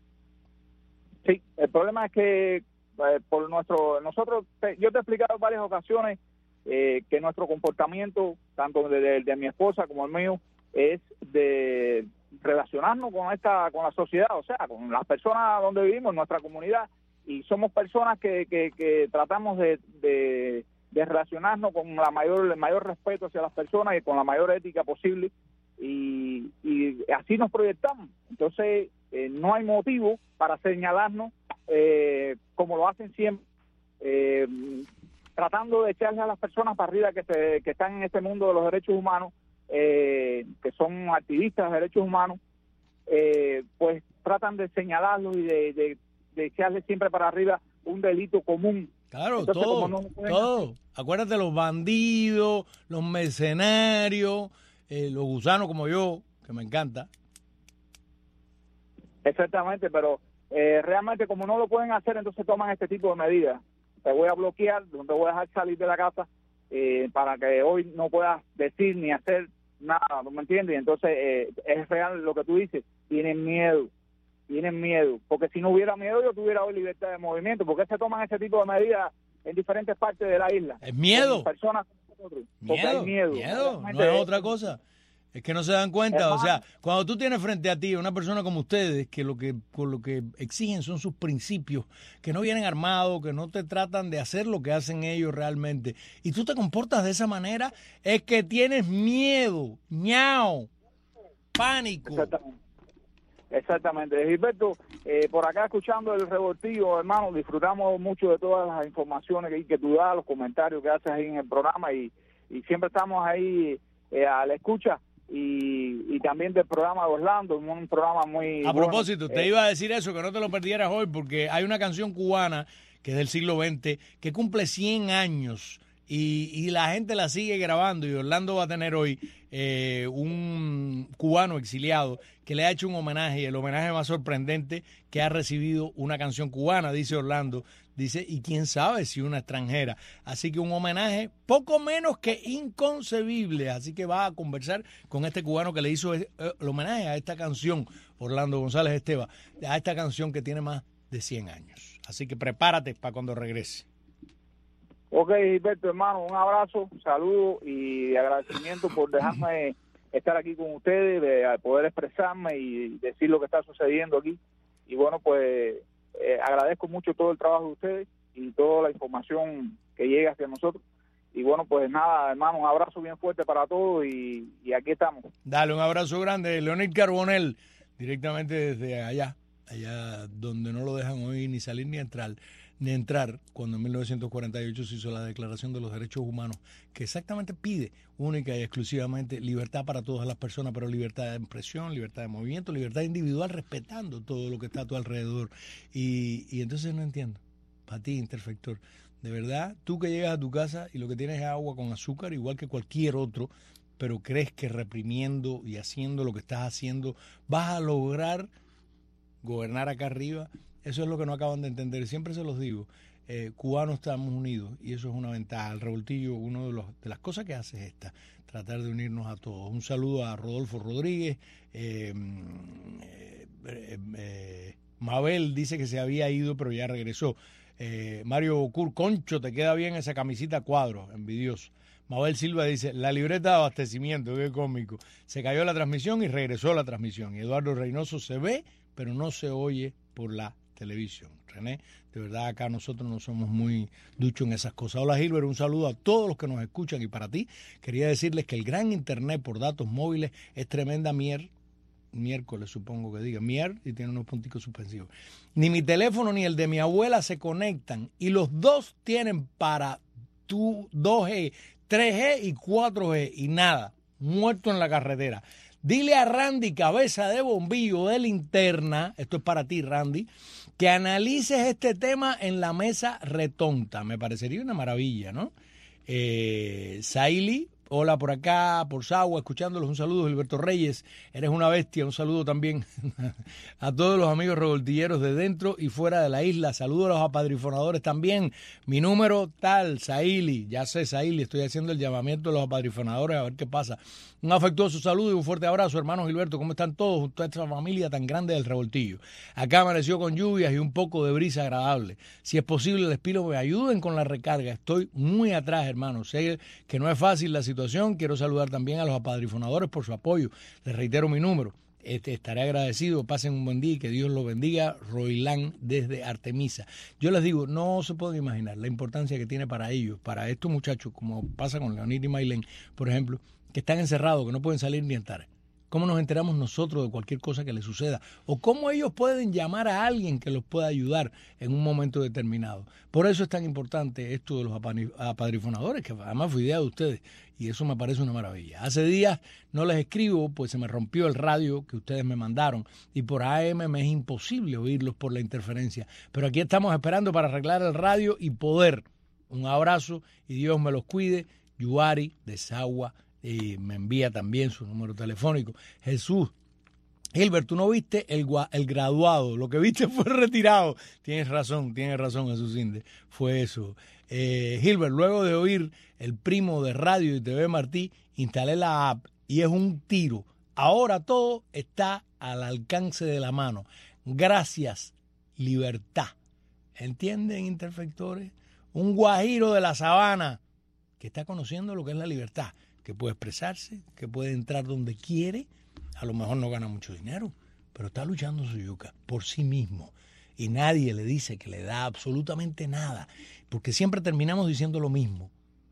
Sí, el problema es que eh, por nuestro, nosotros, te, yo te he explicado en varias ocasiones eh, que nuestro comportamiento, tanto de, de, de mi esposa como el mío, es de relacionarnos con esta, con la sociedad, o sea, con las personas donde vivimos, nuestra comunidad, y somos personas que, que, que tratamos de, de, de relacionarnos con la mayor, el mayor respeto hacia las personas y con la mayor ética posible, y, y así nos proyectamos. Entonces, eh, no hay motivo para señalarnos eh, como lo hacen siempre, eh, tratando de echarle a las personas para arriba que, se, que están en este mundo de los derechos humanos, eh, que son activistas de derechos humanos, eh, pues tratan de señalarlos y de, de, de echarle siempre para arriba un delito común. Claro, Entonces, todo, no pueden... todo. Acuérdate, los bandidos, los mercenarios, eh, los gusanos como yo, que me encanta. Exactamente, pero eh, realmente como no lo pueden hacer, entonces toman este tipo de medidas. Te voy a bloquear, no te voy a dejar salir de la casa eh, para que hoy no puedas decir ni hacer nada, ¿no me entiendes? Entonces eh, es real lo que tú dices, tienen miedo, tienen miedo, porque si no hubiera miedo yo tuviera hoy libertad de movimiento. ¿Por qué se toman ese tipo de medidas en diferentes partes de la isla? Es miedo. Personas, miedo, hay miedo, miedo, no es otra cosa. Es que no se dan cuenta, o sea, cuando tú tienes frente a ti una persona como ustedes, que lo que con lo que exigen son sus principios, que no vienen armados, que no te tratan de hacer lo que hacen ellos realmente, y tú te comportas de esa manera, es que tienes miedo, ñao, pánico. Exactamente. Exactamente. Gilberto, eh, por acá escuchando el revoltillo, hermano, disfrutamos mucho de todas las informaciones que, que tú das, los comentarios que haces ahí en el programa, y, y siempre estamos ahí eh, a la escucha. Y, y también del programa de Orlando, un programa muy A propósito, bueno. te eh, iba a decir eso, que no te lo perdieras hoy, porque hay una canción cubana que es del siglo veinte, que cumple cien años, y, y la gente la sigue grabando, y Orlando va a tener hoy eh, un cubano exiliado que le ha hecho un homenaje, y el homenaje más sorprendente que ha recibido una canción cubana, dice Orlando. Dice, y quién sabe si una extranjera. Así que un homenaje poco menos que inconcebible. Así que va a conversar con este cubano que le hizo el homenaje a esta canción, Orlando González Esteban, a esta canción que tiene más de cien años. Así que prepárate para cuando regrese. Ok, Gilberto, hermano, un abrazo, saludo y agradecimiento por dejarme estar aquí con ustedes, de poder expresarme y decir lo que está sucediendo aquí. Y bueno, pues eh, agradezco mucho todo el trabajo de ustedes y toda la información que llega hacia nosotros. Y bueno, pues nada, hermano, un abrazo bien fuerte para todos y, y aquí estamos. Dale, un abrazo grande. Leonid Carbonell, directamente desde allá, allá donde no lo dejan oír ni salir ni entrar. ni entrar cuando en mil novecientos cuarenta y ocho se hizo la Declaración de los Derechos Humanos, que exactamente pide única y exclusivamente libertad para todas las personas, pero libertad de expresión, libertad de movimiento, libertad individual, respetando todo lo que está a tu alrededor. Y, y entonces no entiendo, para ti, interfector, de verdad, tú que llegas a tu casa y lo que tienes es agua con azúcar, igual que cualquier otro, pero crees que reprimiendo y haciendo lo que estás haciendo vas a lograr gobernar acá arriba. Eso es lo que no acaban de entender. Siempre se los digo, eh, cubanos estamos unidos y eso es una ventaja. El Revoltillo, una de, los, de las cosas que hace es esta, tratar de unirnos a todos. Un saludo a Rodolfo Rodríguez. Eh, eh, eh, eh, Mabel dice que se había ido pero ya regresó. Eh, Mario Bocur, Concho, te queda bien esa camisita cuadro, envidioso. Mabel Silva dice, la libreta de abastecimiento, qué cómico. Se cayó la transmisión y regresó la transmisión. Y Eduardo Reynoso se ve, pero no se oye por la televisión. René, de verdad acá nosotros no somos muy duchos en esas cosas. Hola Gilbert, un saludo a todos los que nos escuchan y para ti quería decirles que el gran internet por datos móviles es tremenda mier, miércoles supongo que diga, mier y tiene unos punticos suspensivos. Ni mi teléfono ni el de mi abuela se conectan y los dos tienen para tu dos G, tres G y cuatro G y nada, muerto en la carretera. Dile a Randy, cabeza de bombillo de linterna, esto es para ti, Randy, que analices este tema en la mesa retonta. Me parecería una maravilla, ¿no? Eh, Saili, hola por acá, por Sagua, escuchándolos. Un saludo, Gilberto Reyes, eres una bestia. Un saludo también a todos los amigos revoltilleros de dentro y fuera de la isla. Saludos a los apadrifonadores también. Mi número tal, Saili, ya sé, Saili, estoy haciendo el llamamiento a los apadrifonadores a ver qué pasa. Un afectuoso saludo y un fuerte abrazo, hermano Gilberto. ¿Cómo están todos? Toda esta familia tan grande del Revoltillo. Acá amaneció con lluvias y un poco de brisa agradable. Si es posible, les pido que me ayuden con la recarga. Estoy muy atrás, hermano. Sé que no es fácil la situación. Quiero saludar también a los apadrifonadores por su apoyo. Les reitero mi número. Este, estaré agradecido. Pasen un buen día y que Dios los bendiga. Roilán desde Artemisa. Yo les digo, no se pueden imaginar la importancia que tiene para ellos, para estos muchachos, como pasa con Leonid y Maylén, por ejemplo, que están encerrados, que no pueden salir ni entrar. ¿Cómo nos enteramos nosotros de cualquier cosa que les suceda? ¿O cómo ellos pueden llamar a alguien que los pueda ayudar en un momento determinado? Por eso es tan importante esto de los apadrifonadores, que además fue idea de ustedes, y eso me parece una maravilla. Hace días no les escribo, pues se me rompió el radio que ustedes me mandaron, y por A M me es imposible oírlos por la interferencia. Pero aquí estamos esperando para arreglar el radio y poder. Un abrazo y Dios me los cuide. Yuari de Sagua, y me envía también su número telefónico. Jesús, Gilbert, tú no viste el, el graduado, lo que viste fue retirado. Tienes razón, tienes razón, Jesús Inde, fue eso. Eh, Gilbert, luego de oír el primo de Radio y T V Martí, instalé la app y es un tiro. Ahora todo está al alcance de la mano. Gracias, libertad. ¿Entienden, interfectores? Un guajiro de la sabana que está conociendo lo que es la libertad, que puede expresarse, que puede entrar donde quiere, a lo mejor no gana mucho dinero, pero está luchando su yuca por sí mismo y nadie le dice que le da absolutamente nada, porque siempre terminamos diciendo lo mismo.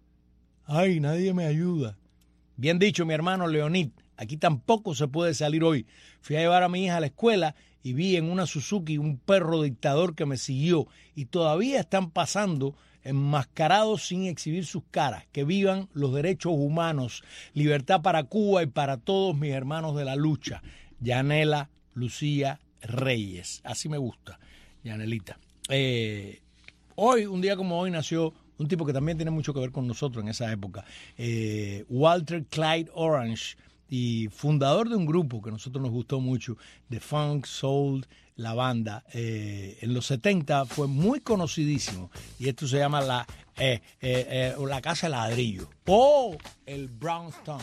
Ay, nadie me ayuda. Bien dicho, mi hermano Leonid, aquí tampoco se puede salir hoy. Fui a llevar a mi hija a la escuela y vi en una Suzuki un perro dictador que me siguió y todavía están pasando enmascarados sin exhibir sus caras. Que vivan los derechos humanos, libertad para Cuba y para todos mis hermanos de la lucha. Yanela Lucía Reyes, así me gusta, Yanelita. Eh, hoy, un día como hoy, nació un tipo que también tiene mucho que ver con nosotros en esa época, eh, Walter Clyde Orange, y fundador de un grupo que a nosotros nos gustó mucho, de funk, soul, la banda. Eh, en los setenta fue muy conocidísimo y esto se llama la, eh, eh, eh, la Casa de Ladrillo o el Brownstone.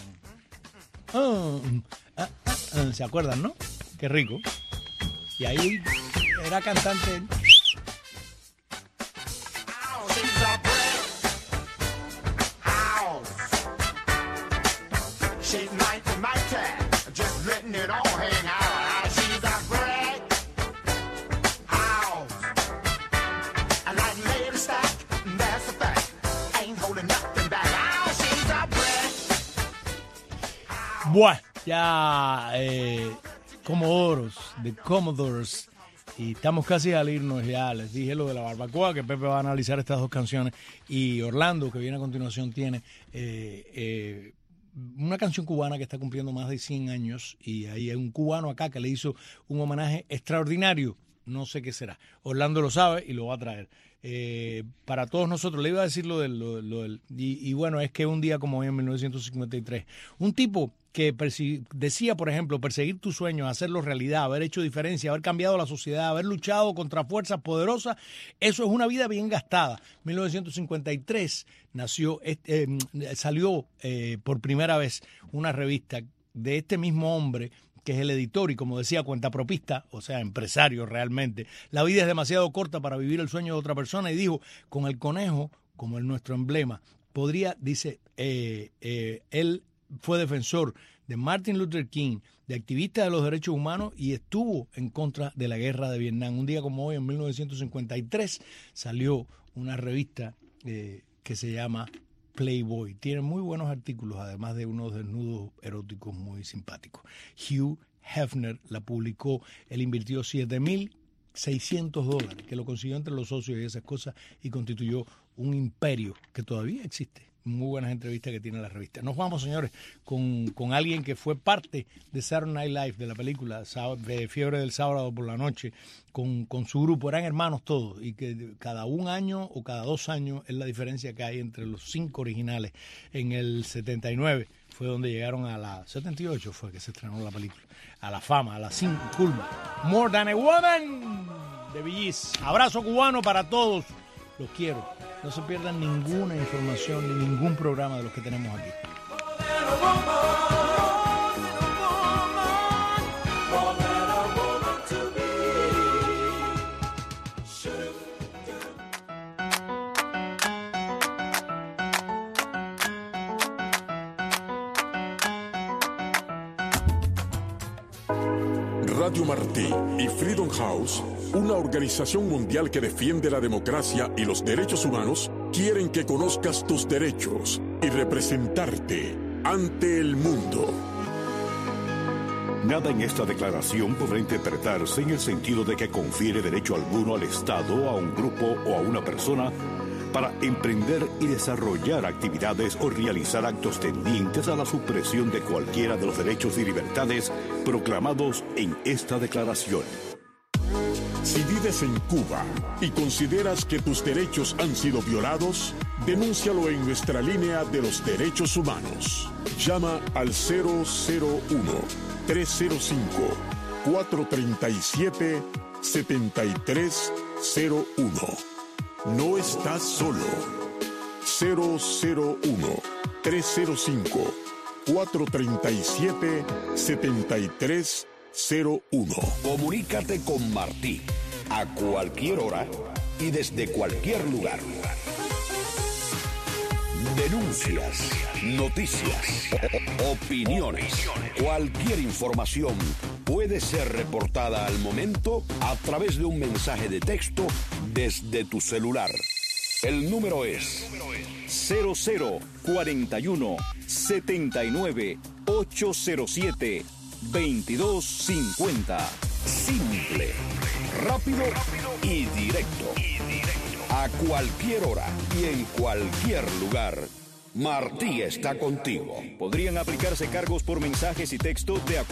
Uh, uh, uh, uh, ¿Se acuerdan, no? Qué rico. Y ahí era cantante. letting it all hang out. She's a brick house. I like lady stack, that's a fact. Ain't holding nothing back. Oh, she's a brick. Bueno, ya eh, Comodoros, de Commodores. Y estamos casi al irnos ya. Les dije lo de la barbacoa, que Pepe va a analizar estas dos canciones. Y Orlando, que viene a continuación, tiene eh, eh, una canción cubana que está cumpliendo más de cien años. Y ahí hay un cubano acá que le hizo un homenaje extraordinario. No sé qué será. Orlando lo sabe y lo va a traer. Eh, para todos nosotros, le iba a decir lo del... Lo, lo del y, y bueno, es que un día como hoy en mil novecientos cincuenta y tres, un tipo que decía, por ejemplo, perseguir tus sueños, hacerlos realidad, haber hecho diferencia, haber cambiado la sociedad, haber luchado contra fuerzas poderosas, eso es una vida bien gastada. mil novecientos cincuenta y tres nació, eh, salió eh, por primera vez una revista de este mismo hombre, que es el editor y, como decía, cuentapropista, o sea, empresario realmente. La vida es demasiado corta para vivir el sueño de otra persona, y dijo, con el conejo como el nuestro emblema, podría, dice, eh, eh, él fue defensor de Martin Luther King, de activista de los derechos humanos, y estuvo en contra de la guerra de Vietnam. Un día como hoy, en mil novecientos cincuenta y tres, salió una revista eh, que se llama Playboy. Tiene muy buenos artículos, además de unos desnudos eróticos muy simpáticos. Hugh Hefner la publicó. Él invirtió siete mil seiscientos dólares, que lo consiguió entre los socios y esas cosas, y constituyó un imperio que todavía existe. Muy buenas entrevistas que tiene la revista. Nos vamos, señores, con, con alguien que fue parte de Saturday Night Live, de la película de Fiebre del Sábado por la Noche, con, con su grupo. Eran hermanos todos, y que cada un año o cada dos años es la diferencia que hay entre los cinco originales. En el setenta y nueve fue donde llegaron a la... setenta y ocho fue que se estrenó la película. A la fama, a la cinco, culma. More Than a Woman, de Bee Gees. Abrazo cubano para todos. Los quiero. No se pierdan ninguna información ni ningún programa de los que tenemos aquí. Radio Martí y Freedom House, una organización mundial que defiende la democracia y los derechos humanos, quieren que conozcas tus derechos y representarte ante el mundo. Nada en esta declaración podrá interpretarse en el sentido de que confiere derecho alguno al Estado, a un grupo o a una persona para emprender y desarrollar actividades o realizar actos tendientes a la supresión de cualquiera de los derechos y libertades proclamados en esta declaración. Si vives en Cuba y consideras que tus derechos han sido violados, denúncialo en nuestra línea de los derechos humanos. Llama al cero cero uno, tres cero cinco, cuatro tres siete, siete tres cero uno. No estás solo. cero cero uno, tres cero cinco, cuatro tres siete, siete tres cero uno. Comunícate con Martí a cualquier hora y desde cualquier lugar. Denuncias, noticias, opiniones, cualquier información puede ser reportada al momento a través de un mensaje de texto desde tu celular. El número es cero cero cuarenta y uno, setenta y nueve, ochocientos siete, veintidós cincuenta. Simple, rápido y directo. A cualquier hora y en cualquier lugar, Martí está contigo. Podrían aplicarse cargos por mensajes y texto de acuerdo